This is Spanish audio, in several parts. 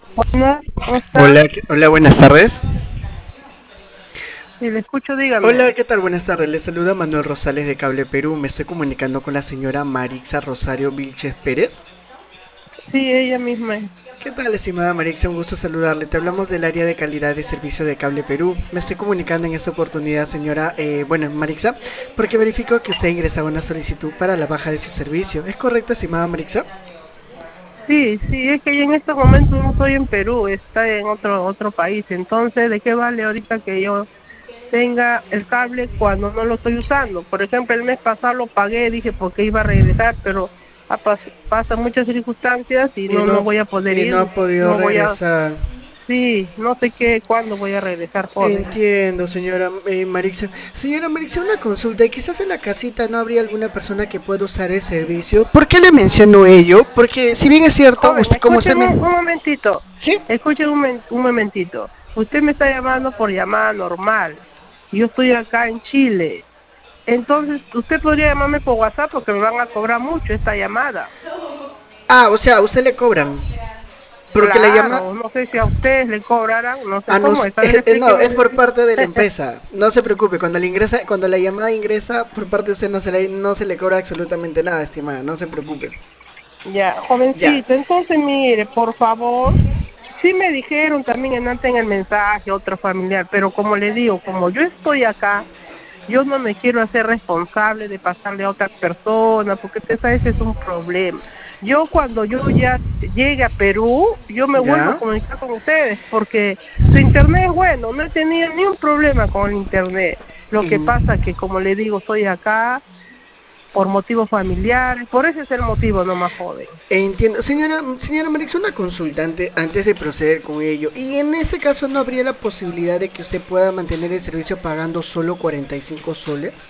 Buenas, ¿cómo está? Hola, hola, buenas tardes. Si le escucho, dígame. Hola, ¿qué tal? Buenas tardes. Les saluda Manuel Rosales de Cable Perú. Me estoy comunicando con la señora Marixa Rosario Vilches Pérez. Sí, ella misma es. ¿Qué tal, estimada Marixa? Un gusto saludarle. Te hablamos del área de calidad de servicio de Cable Perú. Me estoy comunicando en esta oportunidad, señora, Marixa, porque verifico que usted ha ingresado una solicitud para la baja de su servicio. ¿Es correcto, estimada Marixa? Sí, sí, es que ella en estos momentos no estoy en Perú, está en otro país. Entonces, ¿de qué vale ahorita que yo tenga el cable cuando no lo estoy usando? Por ejemplo, el mes pasado lo pagué, dije porque iba a regresar, pero pasan muchas circunstancias y Y no no, voy a poder y no ir, ha podido no voy a, regresar. sí, no sé qué, cuándo voy a regresar, joven. Entiendo, señora Marixa. Señora Marixa, una consulta. ¿Y quizás en la casita no habría alguna persona que pueda usar el servicio? ¿Por qué le menciono ello? Porque si bien es cierto, Joven, usted como usted escuchen me... un momentito, ¿Sí? escuchen un momentito. Usted me está llamando por llamada normal. Yo estoy acá en Chile. Entonces, usted podría llamarme por WhatsApp porque me van a cobrar mucho esta llamada. Ah, o sea, a usted le cobran. Porque la llama... Claro, no sé si a ustedes le cobrarán, no sé Ah, no, cómo es. A ver, no, explíqueme es por bien. parte de la empresa. No se preocupe, cuando la llamada ingresa por parte de usted no se le cobra absolutamente nada, estimada. No se preocupe. Ya, Ya. jovencito, entonces mire, por favor, sí me dijeron también antes en el mensaje, otro familiar, pero como le digo, como yo estoy acá, yo no me quiero hacer responsable de pasarle a otra persona, porque usted sabe, ese es un problema. Yo cuando yo ya llegue a Perú, yo me vuelvo a Ya. comunicar con ustedes, porque su internet es bueno, no he tenido ni un problema con el internet. Lo que Mm. pasa que, como le digo, estoy acá por motivos familiares, por ese es el motivo, no más joven. Entiendo. Señora Marix, una consulta antes de proceder con ello. ¿Y en ese caso no habría la posibilidad de que usted pueda mantener el servicio pagando solo 45 soles?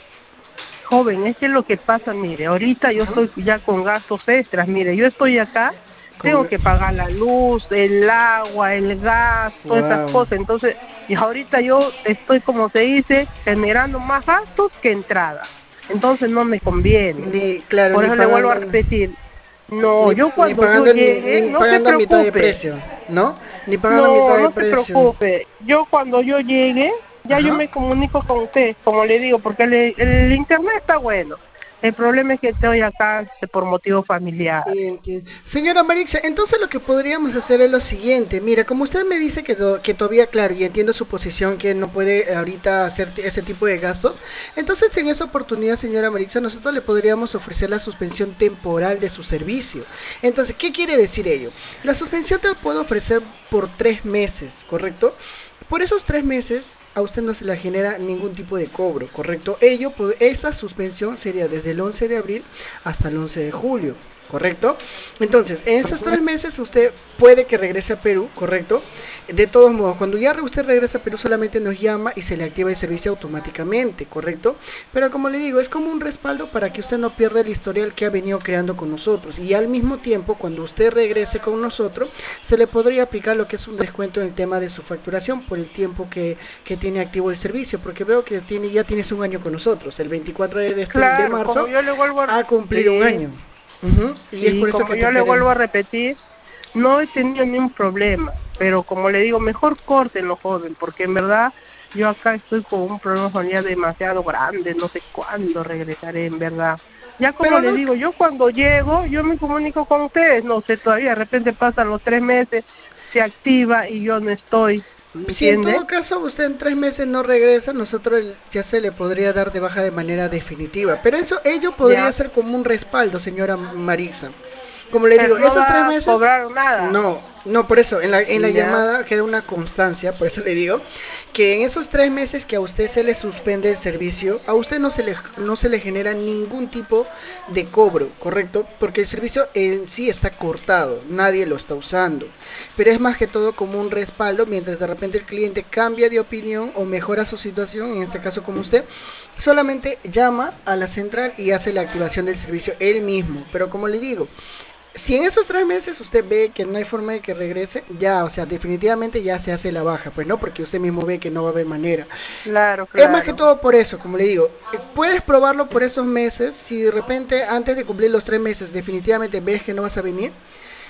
Joven, es que lo que pasa, mire, ahorita yo estoy ya con gastos extras, mire, yo estoy acá, tengo Con... que pagar la luz, el agua, el gas, todas esas Wow. cosas, entonces, y ahorita yo estoy, como se dice, generando más gastos que entrada, entonces no me conviene. Ni, claro, Por ni eso le vuelvo a pagando... repetir, no, yo Ni cuando yo pagando llegue, ni no se pagando a mitad de preocupe, precio, ¿no? Ni pagando a mitad no, de no se precio. preocupe. Yo cuando yo llegue, ya yo Ajá. me comunico con usted, como le digo, porque el internet está bueno. El problema es que estoy acá por motivo familiar. Entiendo. Señora Marixa, entonces lo que podríamos hacer es lo siguiente. Mira, como usted me dice que todavía, claro, y entiendo su posición, que no puede ahorita hacer ese tipo de gastos, entonces en esa oportunidad, señora Marixa, nosotros le podríamos ofrecer la suspensión temporal de su servicio. Entonces, ¿qué quiere decir ello? La suspensión te la puedo ofrecer por 3 meses, ¿correcto? Por esos 3 meses a usted no se le genera ningún tipo de cobro, ¿correcto? Esta suspensión sería desde el 11 de abril hasta el 11 de julio. ¿Correcto? Entonces, en esos 3 meses usted puede que regrese a Perú, ¿correcto? De todos modos, cuando ya usted regresa a Perú solamente nos llama y se le activa el servicio automáticamente, ¿correcto? Pero como le digo, es como un respaldo para que usted no pierda el historial que ha venido creando con nosotros. Y al mismo tiempo, cuando usted regrese con nosotros, se le podría aplicar lo que es un descuento en el tema de su facturación por el tiempo que tiene activo el servicio, porque veo que ya tienes un año con nosotros. El 24 de Claro, marzo como yo le vuelvo a... ha cumplido un Sí, año. Ujú. Y es sí, por eso como que te yo le queremos. vuelvo a repetir, no he tenido ningún problema, pero como le digo, mejor córtenlo, joven, porque en verdad yo acá estoy con un problema familiar demasiado grande, no sé cuándo regresaré, en verdad. Ya como Pero le no, digo, yo cuando llego, yo me comunico con ustedes, no sé todavía, de repente pasan los 3 meses, se activa y yo no estoy, ¿me si en entiende? todo caso usted en 3 meses no regresa, nosotros ya se le podría dar de baja de manera definitiva. Pero ello podría Ya, ser como un respaldo, señora Marixa. Como le digo, pero no esos tres va a meses, cobrar nada, no, por eso, en la ya, llamada queda una constancia, por eso le digo, que en esos 3 meses que a usted se le suspende el servicio, a usted no se le genera ningún tipo de cobro, ¿correcto? Porque el servicio en sí está cortado, nadie lo está usando. Pero es más que todo como un respaldo, mientras de repente el cliente cambia de opinión o mejora su situación, en este caso como usted, solamente llama a la central y hace la activación del servicio él mismo. Pero como le digo, si en esos 3 meses usted ve que no hay forma de que regrese, ya, o sea, definitivamente ya se hace la baja, pues no, porque usted mismo ve que no va a haber manera. claro, Es más que claro. todo por eso, como le digo, puedes probarlo por esos meses, si de repente antes de cumplir los 3 meses definitivamente ves que no vas a venir,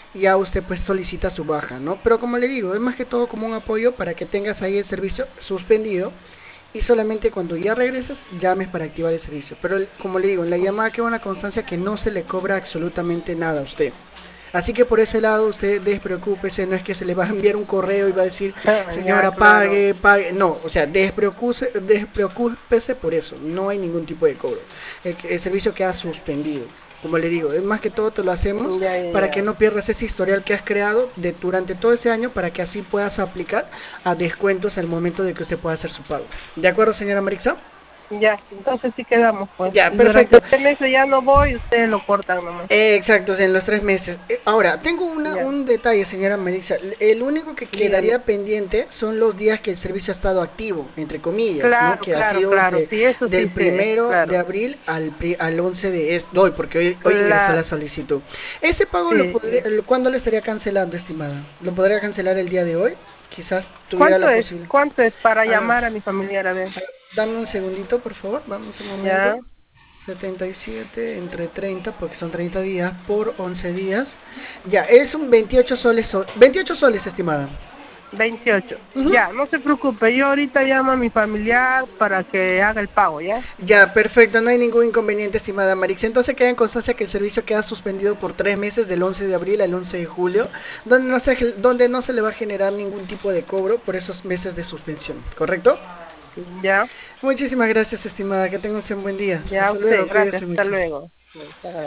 y ya usted pues solicita su baja, ¿no? Pero como le digo, es más que todo como un apoyo para que tengas ahí el servicio suspendido y solamente cuando ya regreses llames para activar el servicio. Pero como le digo, en la llamada queda una constancia que no se le cobra absolutamente nada a usted. Así que por ese lado usted despreocúpese, no es que se le va a enviar un correo y va a decir, Ya, señora, claro. pague, pague. No, o sea, despreocúpese por eso, no hay ningún tipo de cobro. El servicio queda suspendido. Como le digo, es más que todo te lo hacemos Ya, ya, para que ya. no pierdas ese historial que has creado durante todo ese año para que así puedas aplicar a descuentos al momento de que usted pueda hacer su pago. ¿De acuerdo, señora Marixa? Ya, entonces sí quedamos, pues. Ya, Y durante perfecto. 3 meses ya no voy, ustedes lo cortan nomás. Exacto, en los 3 meses. Ahora, tengo Ya, un detalle, señora Melissa. El único que dígame. quedaría pendiente son los días que el servicio ha estado activo, entre comillas, ¿no? Claro, Que ha claro, sido claro. Sí, eso del sí sé, primero de claro. abril al 11 de hoy, porque hoy ingresó la La, solicitud. Ese pago sí. ¿cuándo lo estaría cancelando, estimada? ¿Lo podría cancelar el día de hoy? Quizás tuviera la posibilidad. ¿Cuánto es para A ver, llamar a mi familiar? A ver. dame un segundito, por favor. Vamos un momento. Ya, 77 entre 30 porque son 30 días por 11 días. Ya, es un 28 soles, 28 soles, estimada. 28. Ujú. Ya, no se preocupe. Yo ahorita llamo a mi familiar para que haga el pago, ¿ya? Ya, perfecto, no hay ningún inconveniente, estimada Marix. Entonces queda en constancia que el servicio queda suspendido por 3 meses, del 11 de abril al 11 de julio, donde no se le va a generar ningún tipo de cobro por esos meses de suspensión, ¿correcto? Ya, Muchísimas gracias, estimada, que tengas un buen día. ya, Hasta usted. luego, Gracias. cuídese Hasta mucho. luego. Chao.